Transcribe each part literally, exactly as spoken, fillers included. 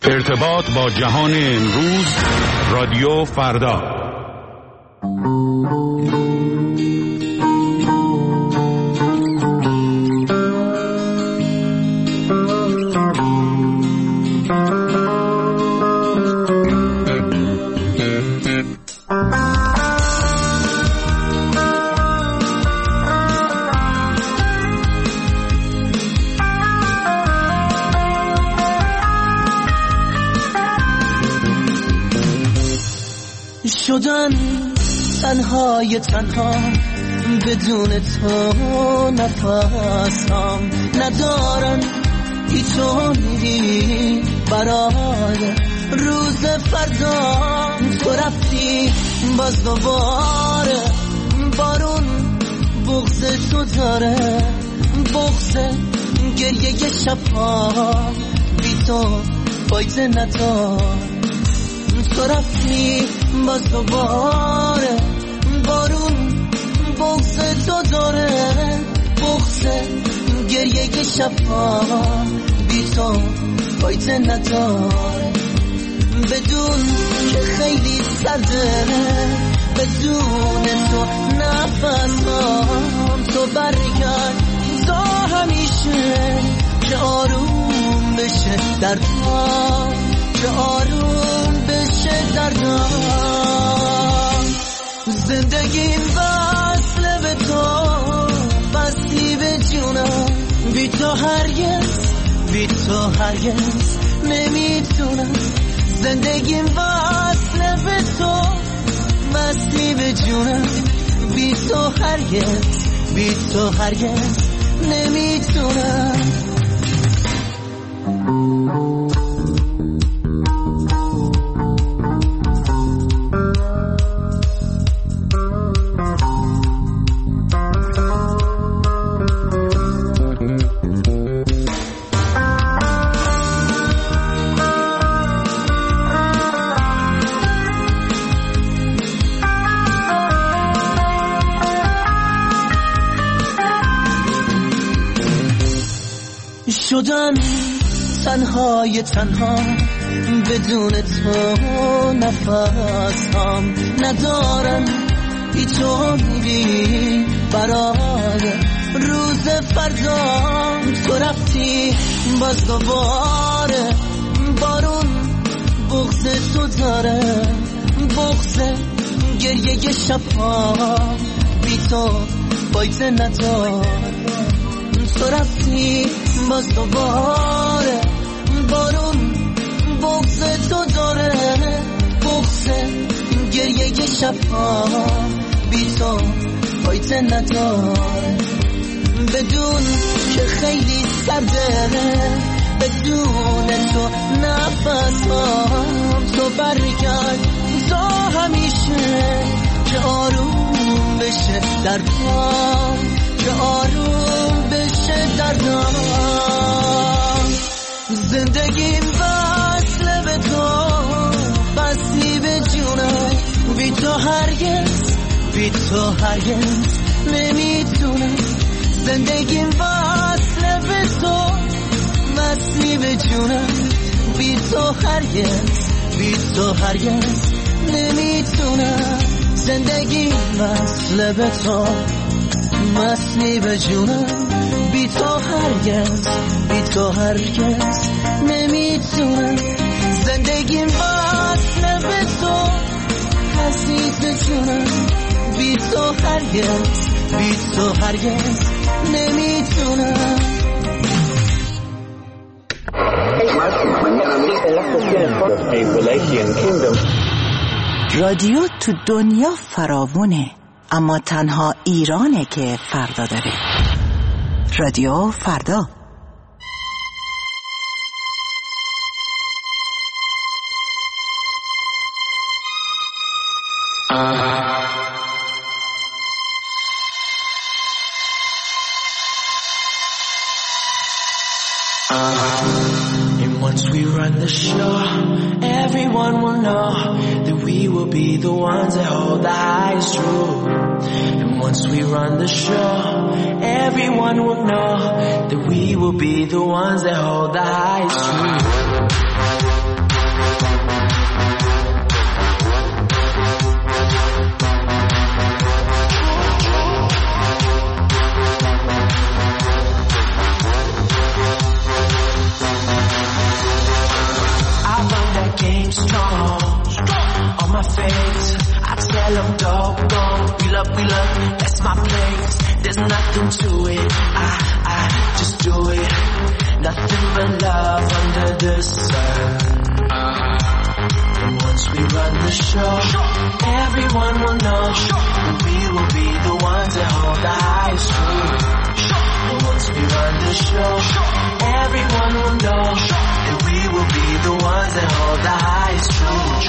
ارتباط با جهان امروز، رادیو فردا. شدن تنهای تنها بدون تو، نفسم ندارن هیچ امیدی برای روز فردا. تو رفتی باز دوباره بارون بغض تو داره، بغض گریه شبها بی تو فایده ندار. تو رفتی باز دوباره بارون بغض تو داره، بغض گریه شبها بی تو فایده نداره. بدون که خیلی سرده، بدون تو نفسم تو برگرد تا همیشه که آروم بشه دردم، که آروم بشه دردم. زندگیم وصله به تو، بستی به جونم، بی تو هرگز بی تو هرگز نمیتونم. زندگیم وصله به تو، بستی به جونم، بی تو هرگز بی تو هرگز نمیتونم. شدن تنهای تنها بدون تو، نفسم ندارم هیچ امیدی برای روز فردا. تو رفتی باز دوباره بارون بغض تو داره، بغض گریه شبها بی تو فایده ندار. تو رفتی باز دوباره بارون بغض تو داره، بغض گریه شبها بی تو فایده نداره. بدون که خیلی سرده، بدون تو نفسم تو برگرد تا همیشه که آروم بشه دردم، که آروم بشه دردم. زندگیم وصله به تو، بستی به جونم، بی تو هرگز بی تو هرگز نمیتونم. زندگیم وصله به تو، بستی به جونم، بی تو هرگز بی تو هرگز نمیتونم. زندگیم وصله به تو، مسنی به جونم، بی تو هرگز بی تو هرگز نمیتونم. زندگیم وصله به تو، عزیز جونم، بی تو هرگز بی تو هرگز نمیتونم. رادیو تو دنیا فراوونه، اما تنها ایرانه که فردا داره. رادیو فردا. And once we run the show, everyone will know that we will be the ones that hold the highest truth. And once we run the show, everyone will know that we will be the ones that hold the highest truth. hell I'm doggone. We love, we love, that's my place. There's nothing to it, I, I just do it. Nothing but love under the sun. And once we run the show, everyone will know that we will be the ones that hold the highest truth. And once we run the show, everyone will know that we will be the ones that hold the highest truth.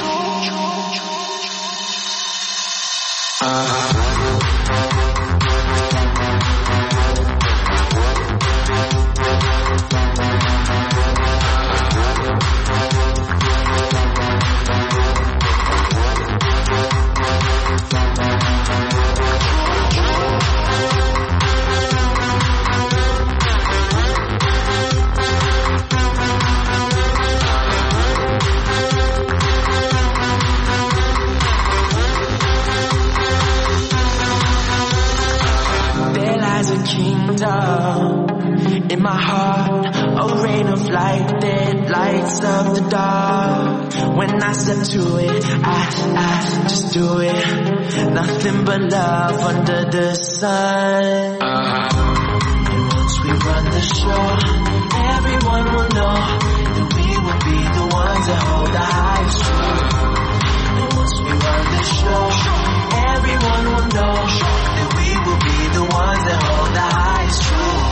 In my heart, a rain of light that lights up the dark. When I step to it, I, I just do it. Nothing but love under the sun. And once we run the show, everyone will know that we will be the ones that hold the highest truth. And once we run the show, everyone will know that we will be the ones that hold the highest truth.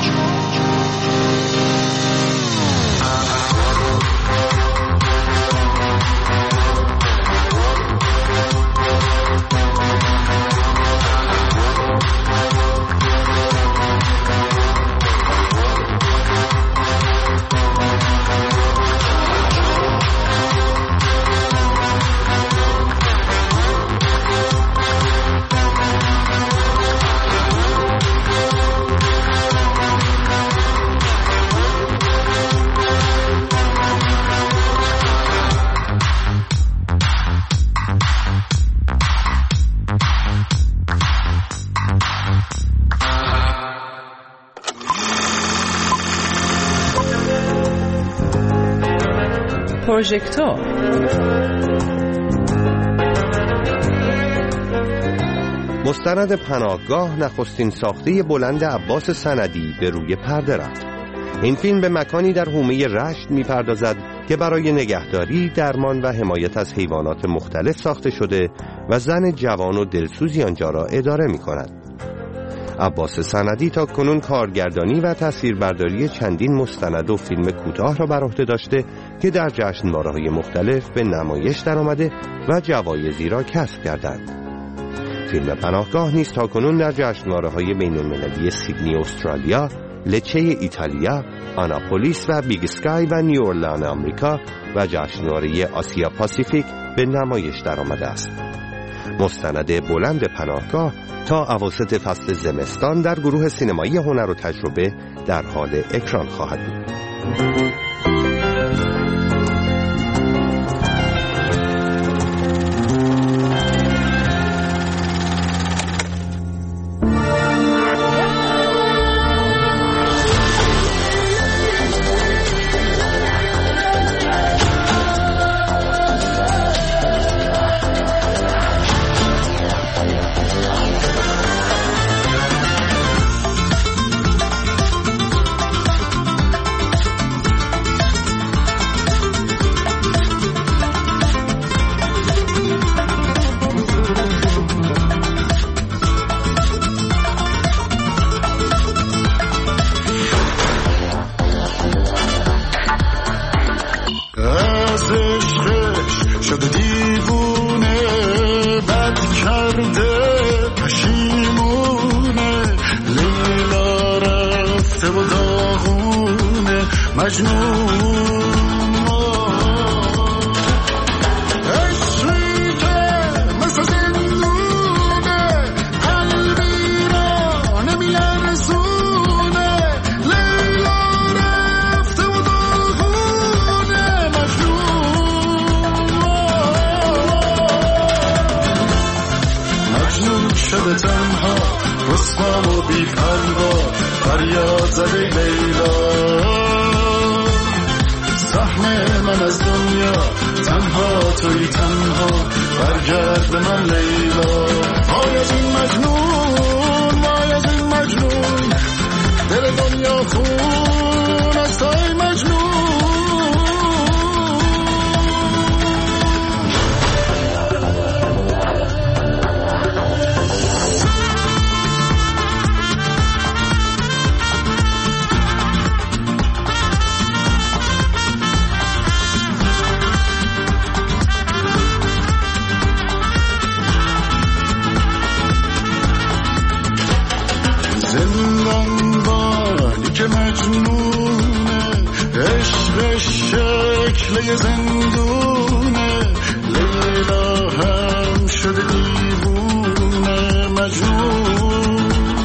پروژکتور مستند پناهگاه نخستین ساخته بلند عباس سندی به روی پرده رفت. این فیلم به مکانی در حومه رشت می‌پردازد که برای نگهداری، درمان و حمایت از حیوانات مختلف ساخته شده و زن جوان و دلسوزی آنجا را اداره می‌کند. عباس سندی تا کنون کارگردانی و تصویربرداری چندین مستند و فیلم کوتاه را بر عهده داشته که در جشنواره‌های مختلف به نمایش درآمده و جوایزی را کسب کردند. فیلم پناهگاه نیز تا کنون در جشنواره‌های بین‌المللی سیدنی استرالیا، لچه ایتالیا، آناپولیس و بیگ اسکای و نیوورلان آمریکا و جشنواره آسیا پاسیفیک به نمایش درآمده است. مستند بلند پناهگاه تا اواسط فصل زمستان در گروه سینمایی هنر و تجربه در حال اکران خواهد بود. من از دنیا تنها توی تنها برگرد به من لیلا. وای از این مجنون، وای از این مجنون، دل دنیا خون از توی مجنون. که مجنونه عشق شکل زندونه، لیلا هم شده دیوونه مجنون.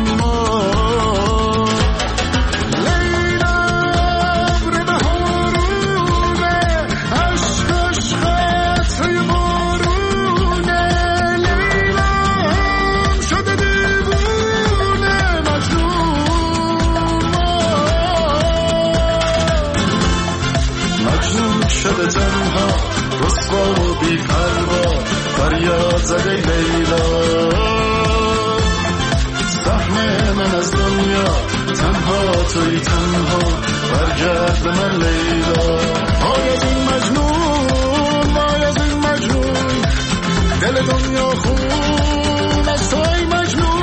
لیلا ابر بهارونه، عشقش قطره بارونه، لیلا هم شده دیوونه مجنون. شده تنها رسوا و بی پروا فریاد زده لیلا. سهم من از دنیا تنها توی تنها برگرد به من لیلا. وای از این مجنون، وای از این مجنون، دل دنیا خون از توی مجنون.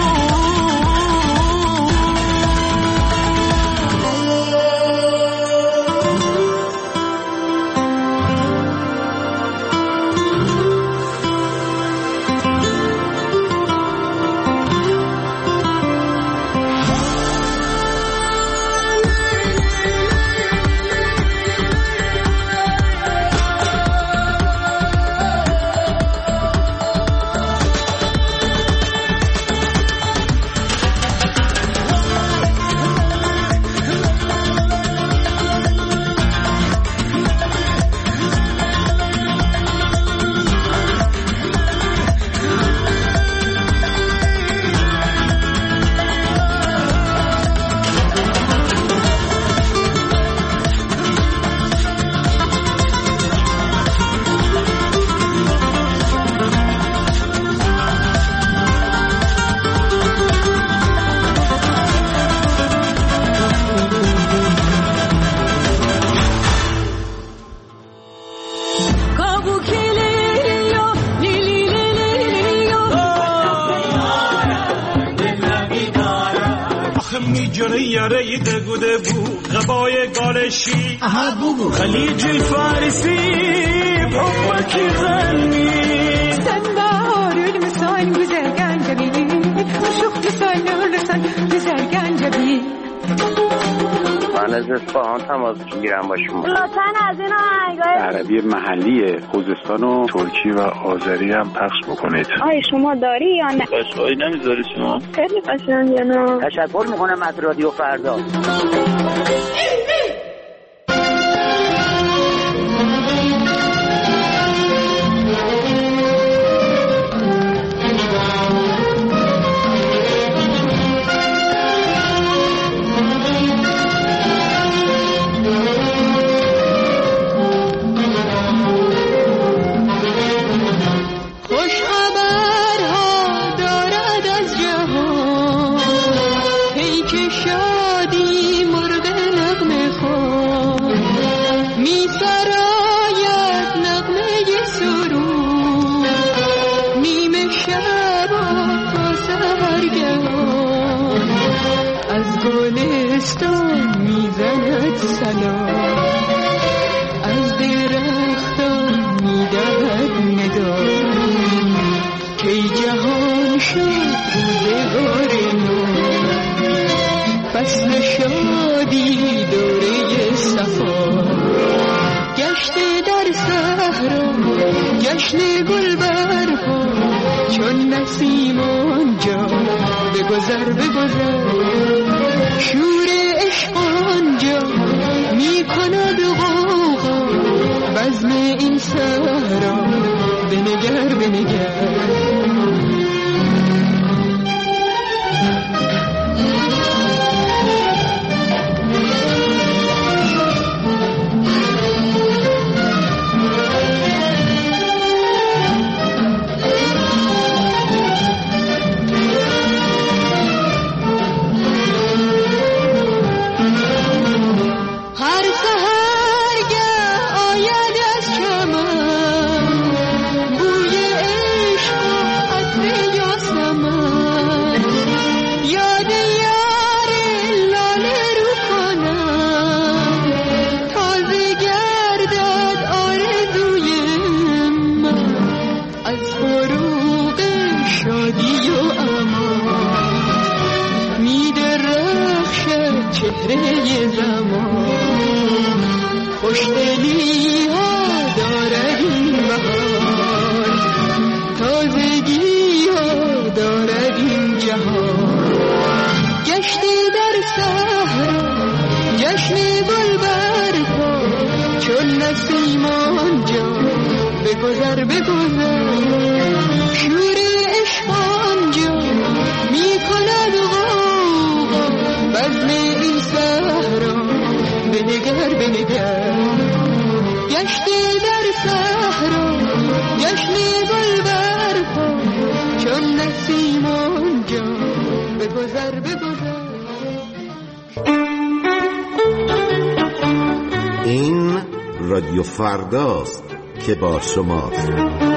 یاره دگوده بود غبای گالشی خلیج فارسی بحبکی غنی sen baharül misal güzel gencebi uşuk misal ölürsen güzel gencebi. من از اصفهان تماس میگیرم با شما. لطفاً از این آهنگای عربی محلی خوزستان و ترکی و آذری هم پخش بکنید. آی شما داری یا نه؟ قشقایی نمیذاری شما؟ خیلی قشنگه نه. تشکر میکنم از رادیو فردا. بگذر بگذر شور عشق آنجا می کند غوغا بزم این صحرا بنگر بنگر تازگی ها دارد این بهار، تازگی ها دارد این جهان. گشتی در صحرا جشن گل برپا، چون نسیم آنجا بگذر بگذر. شور عشق آنجا می کند غوغا، بزم این صحرا بنگر بنگر. گشتی در صحرا جشن گل برپا، چون نسیم آنجا بگذر بگذر. این رادیو فرداست که با شماست.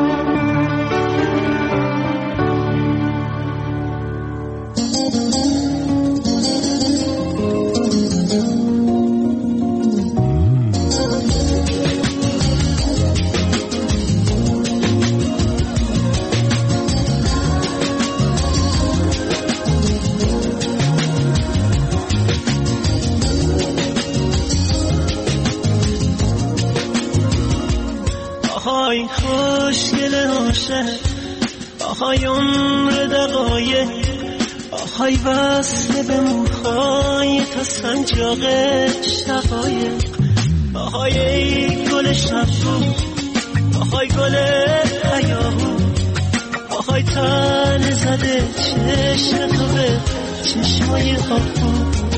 آهای خوشگل عاشق، آهای عمر دقایق، آهای وصل به موهای تا سنجاق شقایق. آهای ای گل شبو، آهای گل هیاهو، آهای تن زده چشم تو به چشمای خوابو.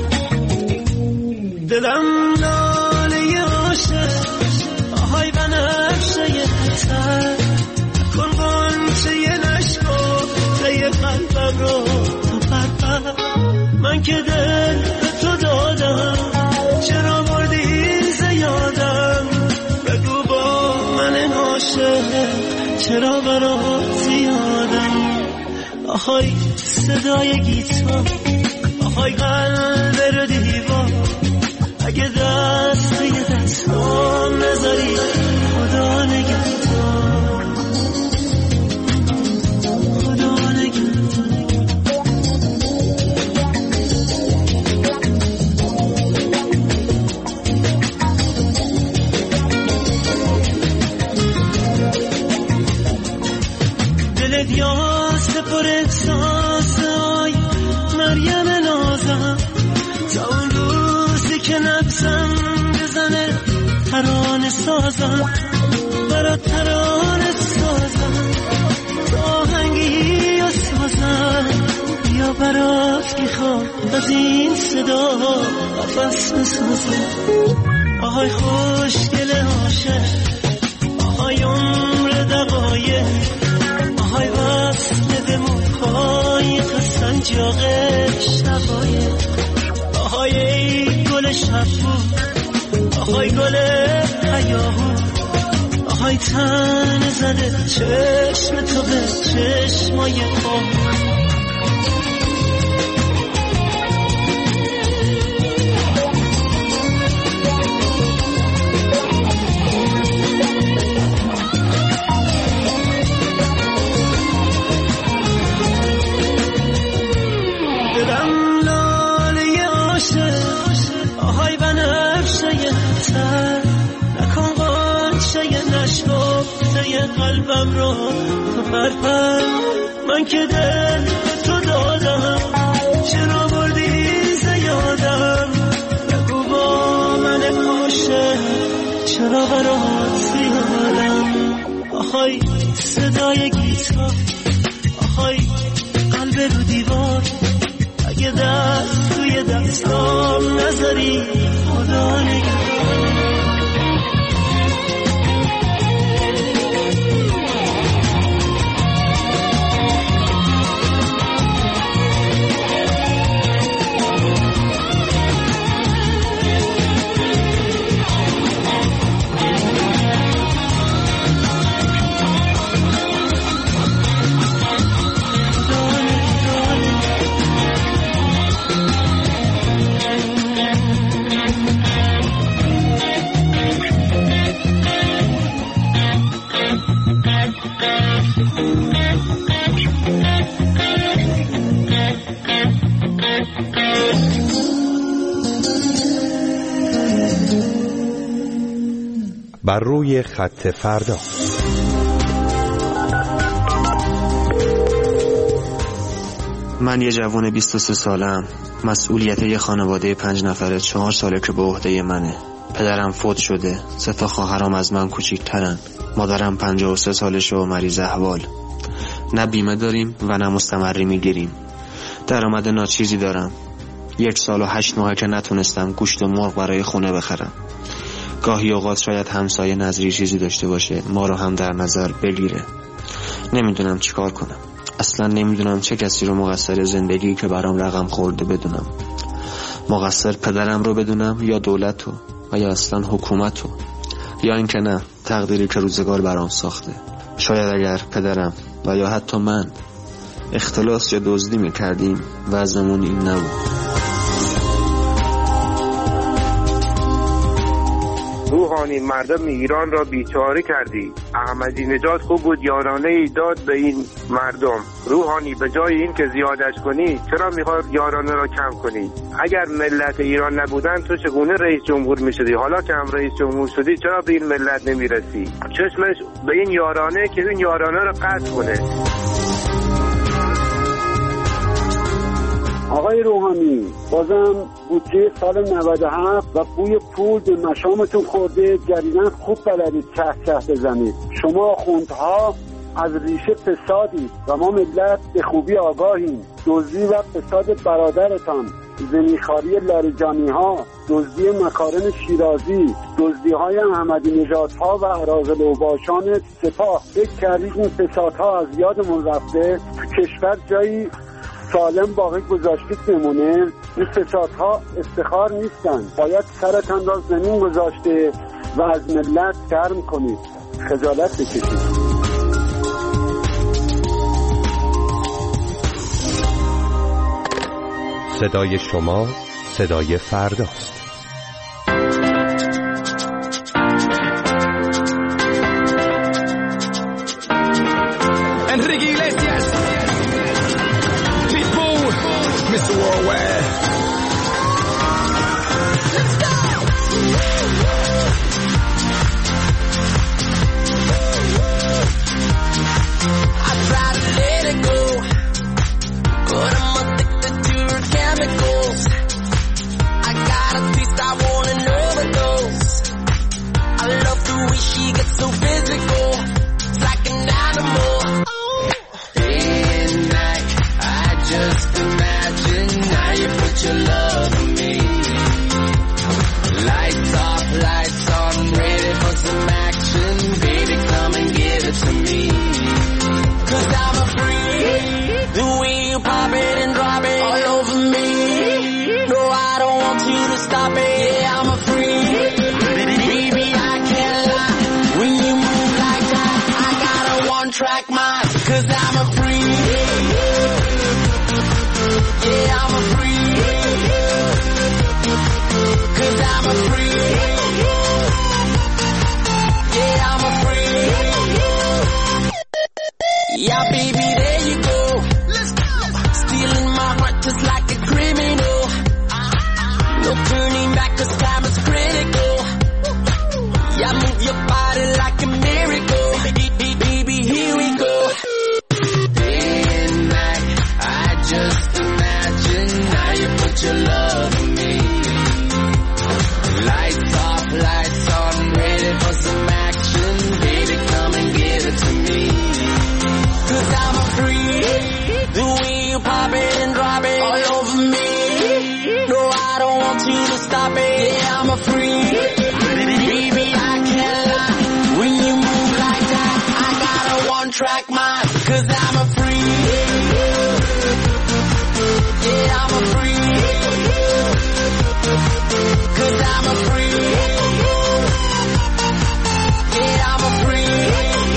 دلم ناله عاشق، آهای بنفشه تر، کن غنچه نشکفته قلبم رو تو پرپر. من که دل به تو دادم، چرا بردی زیادم؟ بگو با من عاشق چرا برات زیادم؟ آهای صدای گیتار، آهای قلب رو دیوار، اگه دست یه دستام نذاری خدا نگهدار، خدا نگهدار. دلت یاس پر احساس، آی مریم نازم، تا اون روزی که نفسم بزنه ترانه سازم، برات ترانه سازم، تو آهنگی و سازم، یا برات میخوام از این صدا قفس بسازم. آهای خوشگل عاشق، آهای عمر دقایق، آهای وصل به موهای تا سنجاق شقایق. آهای ای گل شبو، آهای گل هیاهو، آهای تن زده چشم تو به چشمای خواب. دلم لاله عاشق، آهای بنفشه تر، نکن غنچه نشکفته قلبم رو تو پرپر. من که دل به تو دادم، چرا بردی زیادم؟ بگو با من عاشق چرا برات زیادم؟ آهای صدای گیتار، آهای قلب رو دیوار، اگه دست توی دستام نذاری خدا نگهدار. بر روی خط فردا. من یه جوان بیست و سه سالم، مسئولیت یه خانواده پنج نفره چهار ساله که به عهده منه. پدرم فوت شده، سه تا خواهرام از من کوچیک‌ترن. مادرم پنجاه و سه سالشه و مریض احوال. نه بیمه داریم و نه مستمری میگیریم. درآمد ناچیزی دارم. یک سال و هشت ماه که نتونستم گوشت مرغ برای خونه بخرم. گاهی اوقات شاید همسایه نظری چیزی داشته باشه، ما رو هم در نظر بگیره. نمیدونم چیکار کنم. اصلا نمیدونم چه کسی رو مقصر زندگی که برام رقم خورده بدونم. مقصر پدرم رو بدونم یا دولت رو و یا اصلا حکومت رو، یا اینکه نه، تقدیری که روزگار برام ساخته. شاید اگر پدرم و یا حتی من اختلاس یا دزدی میکردیم وضعمون این نبود. روحانی مردم ایران را بیچاره کردی. احمدی نژاد خوب بود یارانه ای داد به این مردم. روحانی به جای این که زیادش کنی چرا میخواد یارانه را کم کنی؟ اگر ملت ایران نبودن تو چگونه رئیس جمهور میشدی؟ حالا که هم رئیس جمهور شدی چرا به این ملت نمیرسی؟ چشمش به این یارانه که این یارانه را قطع کنه. آقای روحانی، بازم بودجه سال نود و هفت و بوی پول به مشامتون خورده، جریدن خوب بلدید چه چه بزنید. شما خوندها از ریشه فسادید و ما ملت به خوبی آگاهیم. دزدی و فساد برادرتان، زمیخواری لاریجانی ها، دزدی مکارم شیرازی، دزدی های احمدی نژاد ها و اراذل اوباشان سپاه، فکر کردید این فسادها از یادمون رفته؟ تو کشور جایی سالم باقی گذاشتید بمونه؟ این فسادها افتخار نیستن. باید سرتان را زمین گذاشته و از ملت شرم کنید، خجالت بکشید. صدای شما صدای فرداست. Enrique Iglesias, Pitbull, mister Worldwide. Let's go. I try to let it go, but I'm addicted to her chemicals. I got a taste, I want an overdose. I love the way she gets so physical. It's like an animal. Day and night, I just imagine how you put your love in me. Lights off, lights on, ready for some action. Baby, come and give it to me. Cause I'm a freak. The way you pop it and drop it all over me. No, I don't want you to stop it. Yeah, I'm a freak. Baby, I can't lie. When you move like that, I got a one-track mind. Cause I'm a freak. Yeah, I'm a freak. Cause I'm a freak. Yeah, I'm a freak. Yeah, baby, there you go. Let's go. Stealing my heart just like a criminal. No turning back cause time is critical. Yeah, move your body like a miracle. Baby, here we go. Day and night, I just imagine how you put your love in me. Lights off, lights on, ready for some action. Baby, come and give it to me. Cause I'm a freak. The way you pop it and drop it all over me. No, I don't want you to stop it. Yeah, I'm a freak. Baby, I can't lie. When you move like that, I got a one-track mind. Cause I'm a freak. Yeah, I'm a freak. Cause I'm a freak. Yeah, I'm a freak.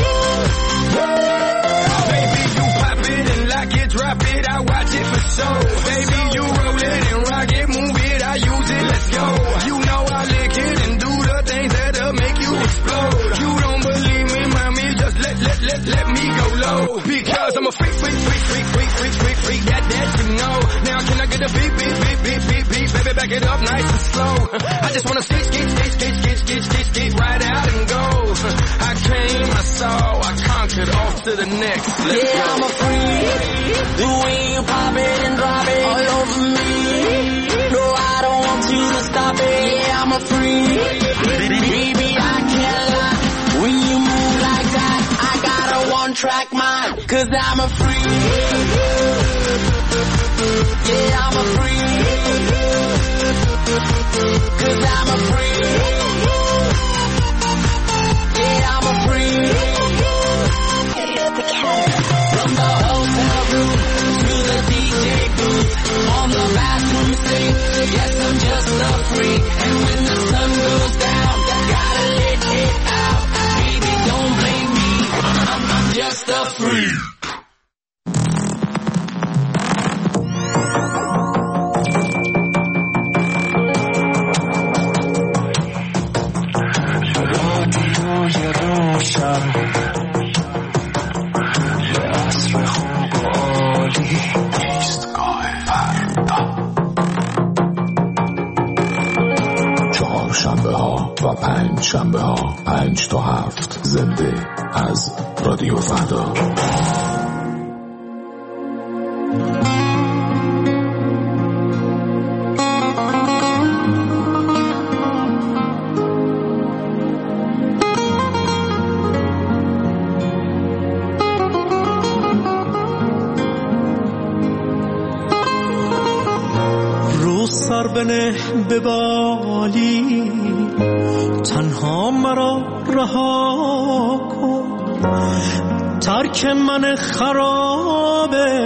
Baby, you pop it and lock it, drop it, I watch it for show. Baby, you roll it and rock it, move it, I use it, let's go. You know I lick it and do the things that'll make you explode. You don't believe me, mommy, just let, let, let, let me go low. Because I'm a freak, freak, freak, freak, freak, freak, freak, freak, that, that you know. Now can I get a beat, beat, beat, beat, beat, beat, baby, back it up nice and slow. I just wanna skate, skate, skate, skate, skate, get, get, get right out and go. I came, I saw, I conquered, off to the next. Let's yeah, go. I'm a freak. The way you pop it and drop it all over me. No, I don't want you to stop it. Yeah, I'm a freak. Baby, I can't lie. When you move like that, I got a one-track mind. Cause I'm a freak. Yeah, I'm a freak. Cause I'm a freak. Yeah, I'm a freak. From the hotel room to the D J booth, on the bathroom sink, yes, I'm just a freak. And when the sun goes down, gotta let it out. Baby, don't blame me, I'm, I'm just a freak. و پنج شنبه ها پنج تا هفت زنده از رادیو فردا. رو سر بنه به بالی، تنها مرا رها کن، ترک من خرابه،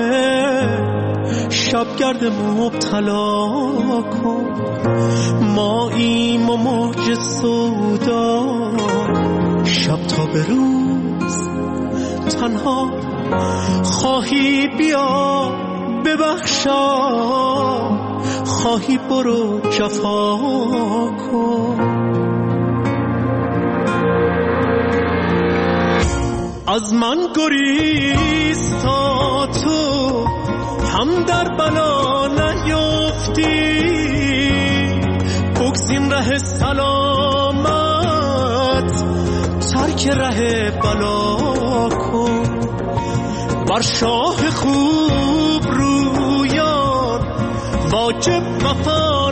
شبگرد مبتلا کن. ماییم و موج سودا، شب تا به روز تنها خواهی بیا ببخشا، خواهی برو جفا کن. از من گریز تا تو هم در بلا نیفتی، بگزین ره سلامت، ترک ره بلا کن. بر شاه خوب رویان واجب وفا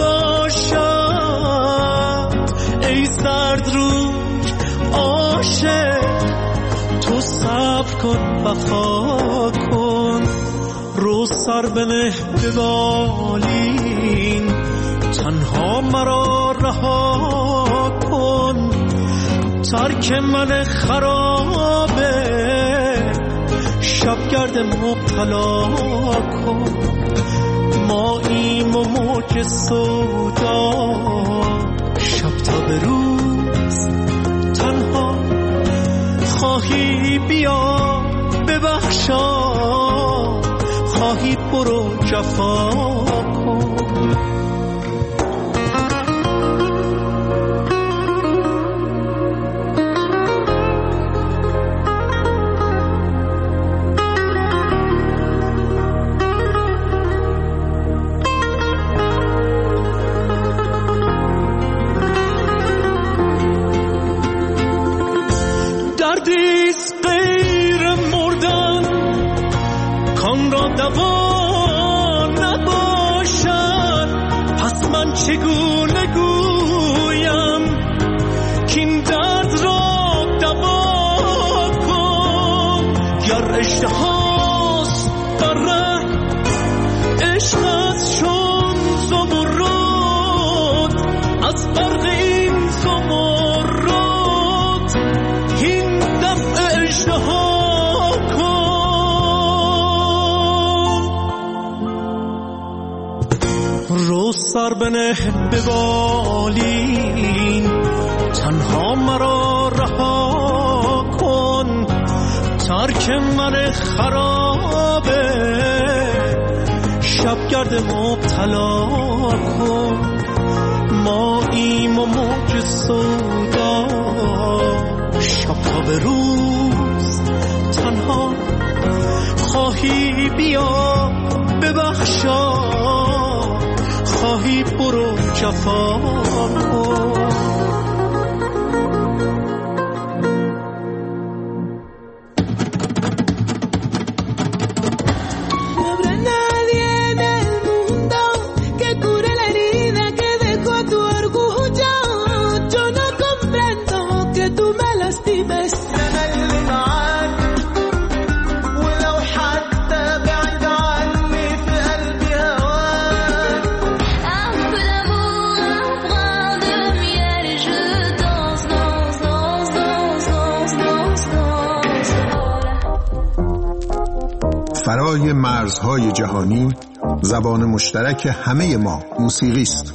نباشد، ای زرد روی عاشق تو صبر کن وفا کن. رو سر بنه به بالین، تنها مرا رها کن، ترک من خرابه، شبگرد مبتلا کن. ماییم و موج سودا، شب تا به روز تنها خواهی بیا ببخشا، خواهی برو جفا کن. دردیست غیر مردن کان را دوا نباشد، پس من چگونه گویم کین درد را دوا کن. گر اشتهاست در ره عشق از چون زمرد، از برق این زمرد هین دفع اشتها کن. رو سر بنه به بالین، تنها مرا رها کن، ترک من خرابه، شبگرد مبتلا کن. ماییم و موج سودا، شب تا به روز تنها خواهی بیا ببخشا، خواهی برو جفا کن. انتوا ملستي بس انا اللي معاك ولو حتى بعيد عني في قلبي هواك. Un peu d'amour, un brin de miel et je danse, danse, danse, danse, danse, danse, danse. فرای مرزهای جهانی زبان مشترک همه ما موسیقی است.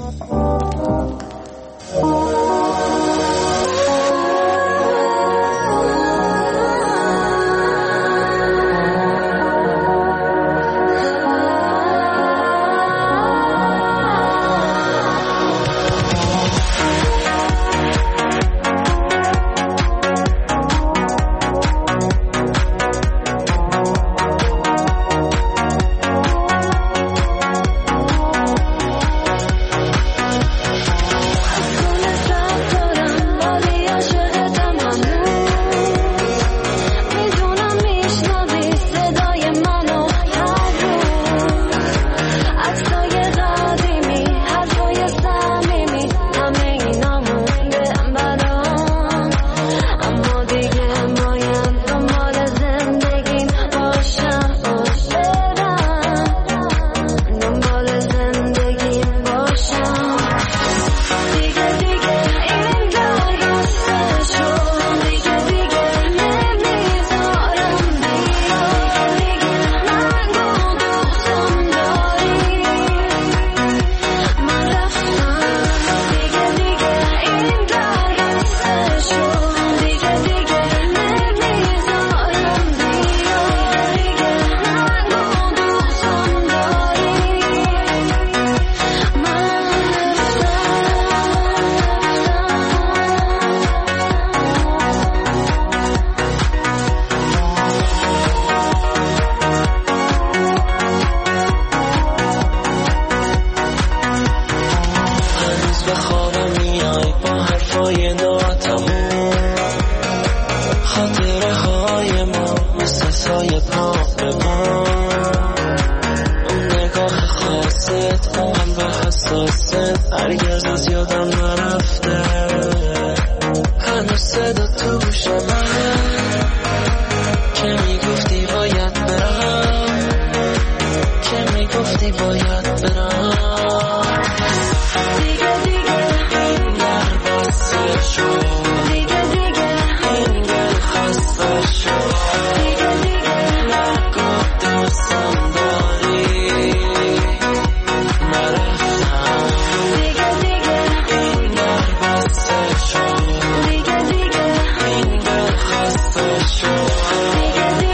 دیگه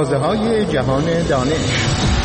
مغازه‌های جهان دانش.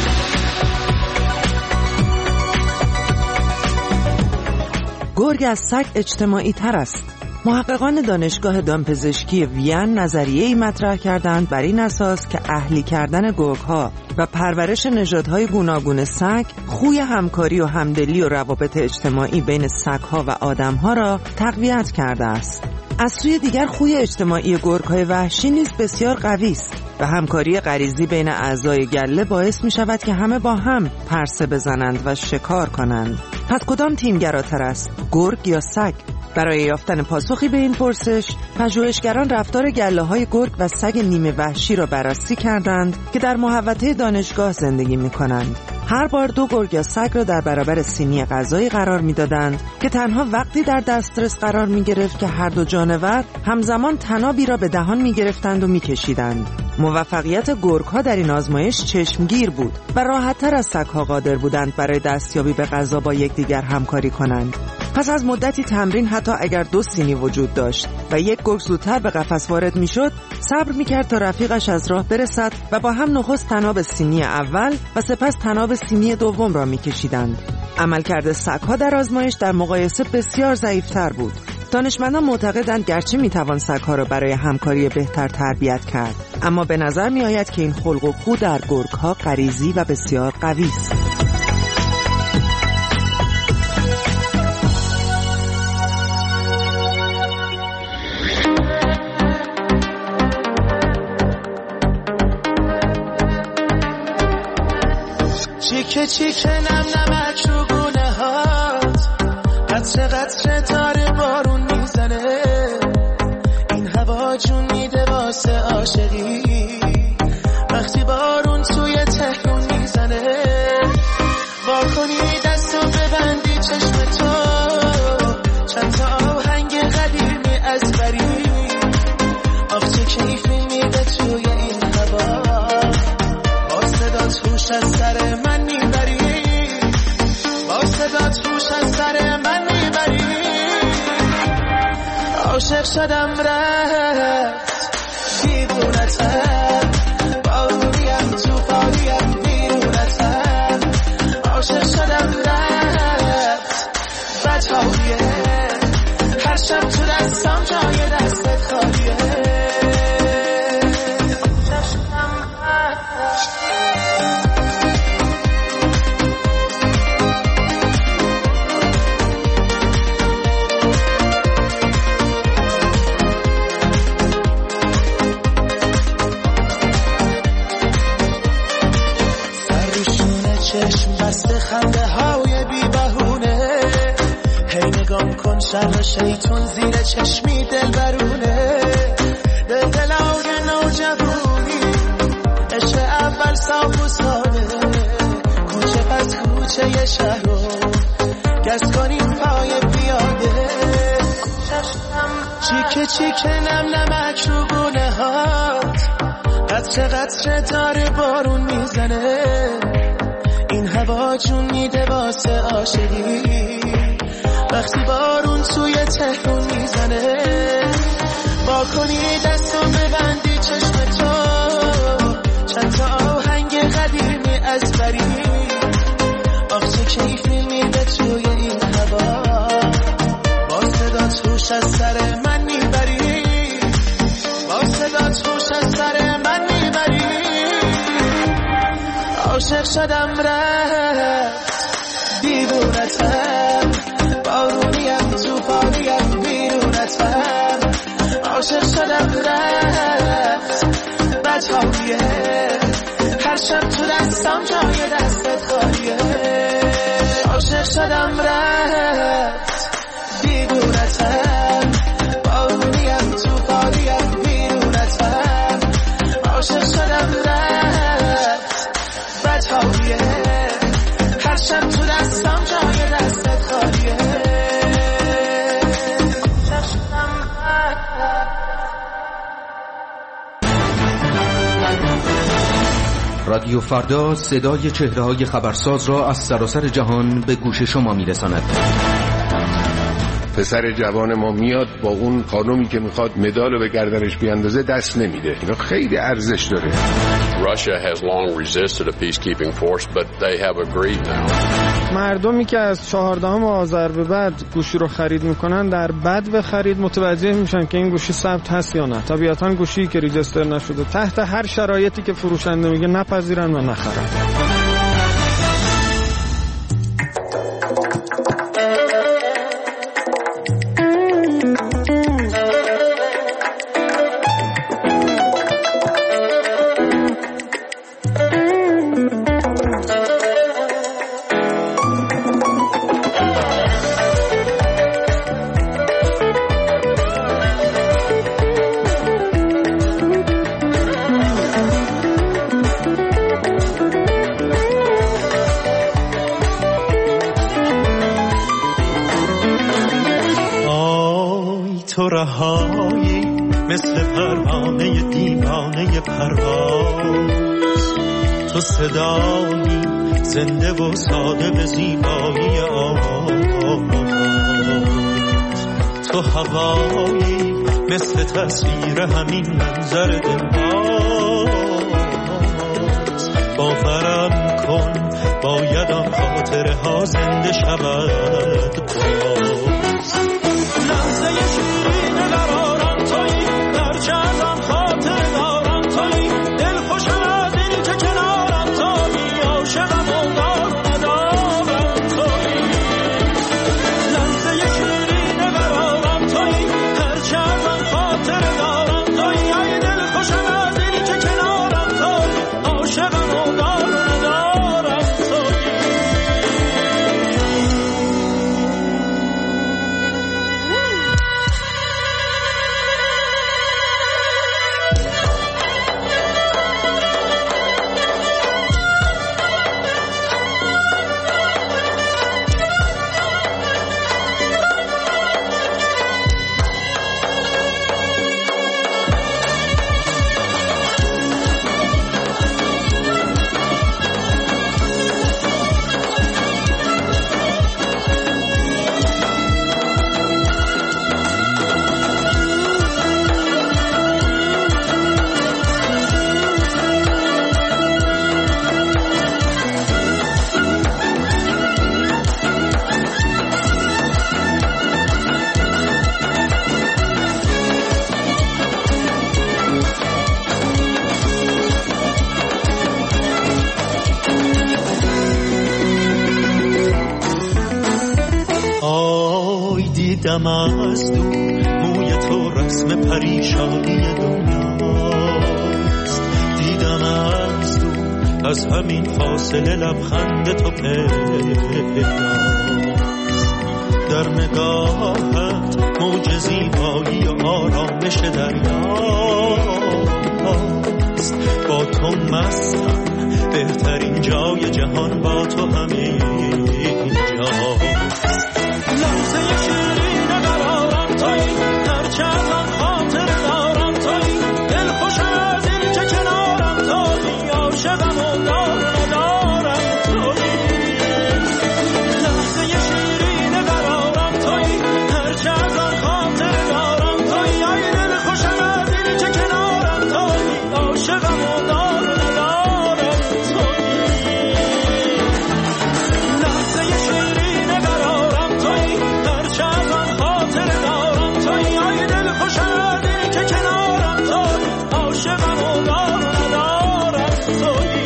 گرگ از سگ اجتماعی تر است. محققان دانشگاه دامپزشکی وین نظریه‌ای مطرح کردند بر این اساس که اهلی کردن گرگ‌ها و پرورش نژادهای گوناگون سگ خوی همکاری و همدلی و روابط اجتماعی بین سگ‌ها و آدم‌ها را تقویت کرده است. از سوی دیگر خوی اجتماعی گرگ‌های وحشی نیز بسیار قوی است و همکاری غریزی بین اعضای گله باعث می شود که همه با هم پرسه بزنند و شکار کنند. پس کدام تیمگراتر است؟ گرگ یا سگ؟ برای یافتن پاسخی به این پرسش، پژوهشگران رفتار گله‌های گرگ و سگ نیمه وحشی را بررسی کردند که در محوطه دانشگاه زندگی می‌کنند. هر بار دو گرگ یا سگ را در برابر سینی غذایی قرار می‌دادند که تنها وقتی در دسترس قرار می‌گرفت که هر دو جانور همزمان تنابی را به دهان می‌گرفتند و می‌کشیدند. موفقیت گرگ‌ها در این آزمایش چشمگیر بود و راحت‌تر از سگ‌ها قادر بودند برای دستیابی به غذا با یکدیگر همکاری کنند. پس از مدتی تمرین، حتی اگر دو سینی وجود داشت و یک گرگ زودتر به قفس وارد میشد، صبر میکرد تا رفیقش از راه برسد و با هم نخست تناب سینی اول و سپس تناب سینی دوم را میکشیدند. عملکرد سگ‌ها در آزمایش در مقایسه بسیار ضعیف‌تر بود. دانشمندان معتقدند گرچه میتوان سگ‌ها را برای همکاری بهتر تربیت کرد، اما به نظر میآید که این خلق و خو در گرگ‌ها غریزی و بسیار قوی است. چیکه چیکه نم نمک رو گونه هات، قطره قطره داره بارون میزنه، این هوا جون میده واسه عاشقی، وقتی بارون توی تهرون میزنه، وا کنی دستو ببندی چشم تو، چند تا آهنگ قدیمی از بری، آخ چه کیفی میده توی این هوا، با صدات هوش از سر من میبری، با صدات هوش از سر من میبری، عاشق شدم رفت دیوونتم، بارونیم تو پاریم بیرونتم، عاشق شدم رفت بدهاییه، هر شب تو دستم جای دستت خالیه. چشم بسته خنده های بی بهونه، هی نگام کن شر شیطون زیر چشمی دل برونه، دل دلای نوجوانی عشق اول صاف و ساده، کوچه پس کوچه ی شهر رو گز کنیم پای پیاده، چیکه چیکه نم نمک رو گونه هات، قطره قطره داره بارون میزنه، این هوا جون میده واسه عاشقی، وقتی بارون توی تهرون میزنه، با کنی دستو ببندی چشم تو، چند تا آهنگ قدیمی از بری، آخ چه کیفی میده توی این هوا، با صدات هوش از سر من میبری، با صدات هوش از سر من میبری، عاشق شدم رفت دیوونتم، بارونیم تو پاریم بیرونتم، عاشق شدم رفت بدهاییه، هر شب تو دستم جای دستت خالیه، عاشق شدم رفت دیوونتم، بارونیم تو پاریم بیرونتم، عاشق شدم رفت بدهاییه، هر شب تو دستم جای دستت خالیه. رادیو فردا صدای چهره‌های خبرساز را از سراسر جهان به گوش شما می‌رساند. پسر جوان ما میاد با اون خانومی که میخواد مدالو به گردنش بیاندازه دست نمیده. اینا خیلی ارزش داره. Russia has long resisted a peacekeeping force, but they have agreed now. مردمی که از چهاردهم آذر به بعد گوشی رو خرید میکنن در بد به خرید متوجه میشن که این گوشی ثبت هست یا نه. طبیعتاً گوشی که ریجستر نشده تحت هر شرایطی که فروشنده میگه نپذیرن و نخرن. تو رهایی مثل پروانه دیوانه پرواز، تو صدایی زنده و ساده به زیبایی آواز، تو هوایی مثل تصویر همین منظر دلباز. باورم کن باید آن خاطره ها زنده شود باز. لحظه شیرین قرارم تویی، هرچه از آن خاطر دارم تویی، دل خوشم از این که کنارم تویی، عاشقم و دار ندارم تویی. لحظه شیرین قرارم تویی، هرچه از آن خاطر دارم تویی، ای دل خوشم از این که کنارم تویی، عاشقم و دار ندارم تویی. دیدم از دور موی تو رسم پریشانی دنیاست، دیدم از دور از همین فاصله لبخند تو پیداست، در نگاهت موج زیبایی و آرامش دریاست، با تو مستم بهترین جای جهان با تو همین جاست. لحظه شیرین قرارم تویی، هرچه از آن خاطر دارم تویی، دل خوشم از این که کنارم تویی، عاشقم و دار ندارم تویی. لحظه شیرین قرارم تویی، هرچه از آن خاطر دارم تویی، ای دل خوشم از این که کنارم تویی، عاشقم و دار ندارم تویی. لحظه شیرین قرارم تویی، هرچه از آن خاطر دارم تویی، ای دل خوشم از این که کنارم تویی، عاشقم و دار ندارم تویی.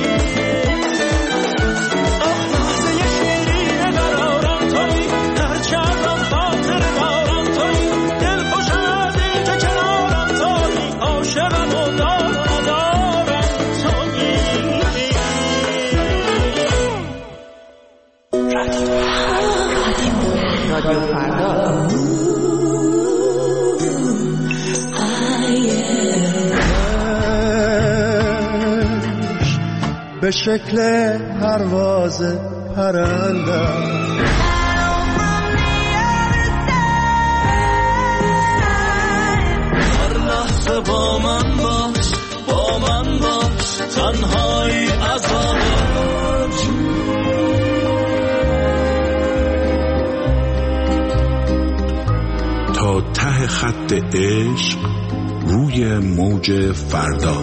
لحظه شیرین قرارم تویی، هرچه از آن خاطر دارم تویی، دل خوشم از این که کنارم تویی، عاشقم و دار ندارم تویی. رادیو فردا به شکل پرواز پرندم هر لحظه با من باش، با من باش، تنهایی عذاب خط عشق روی موج فردا.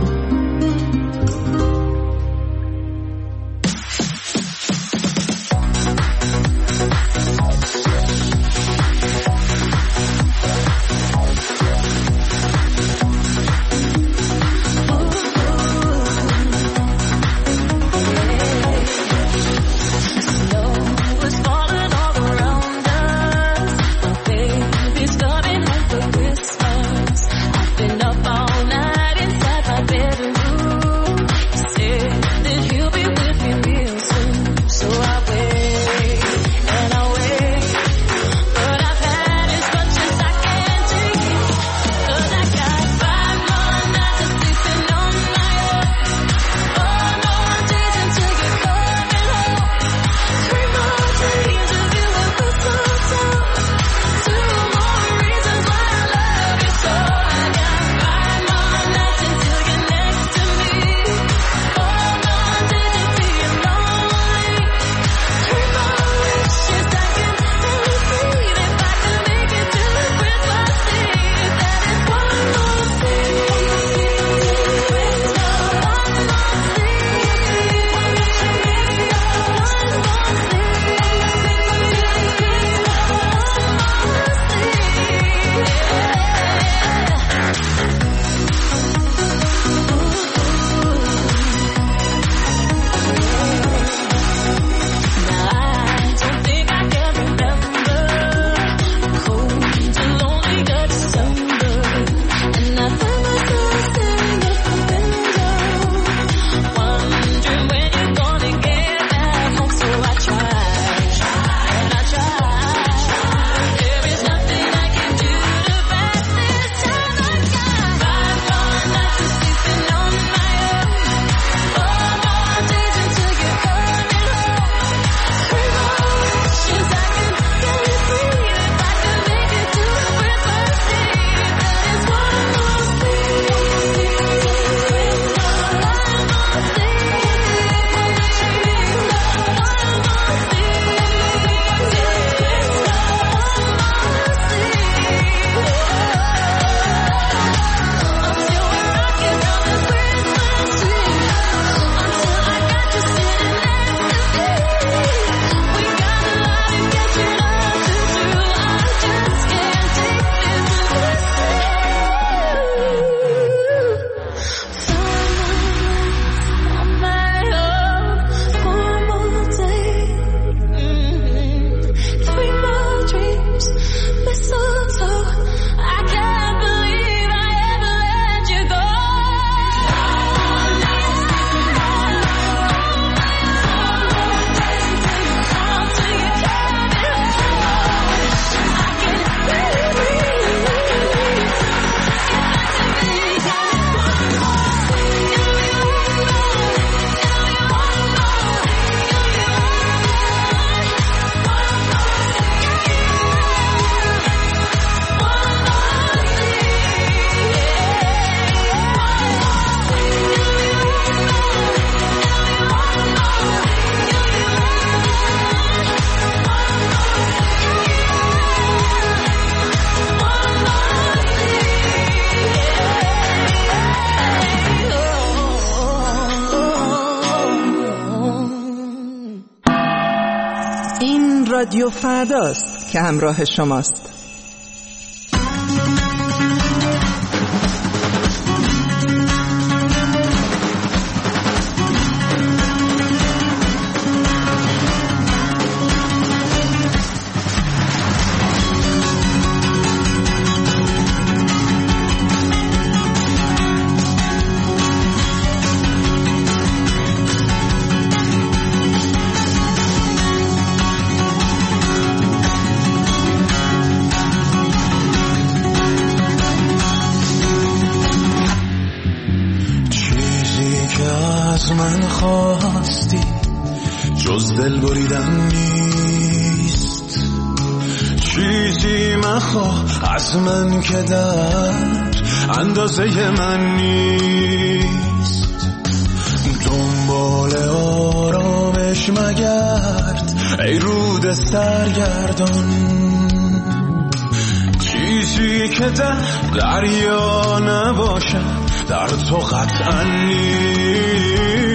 رادیو فرداست که همراه شماست. جز دل بریدن نیست، چیزی مخواه از من که در اندازه من نیست. دنبال آرامش مگرد ای رود سرگردان، چیزی چیزی که در دریا نباشه در تو قطعا نیست.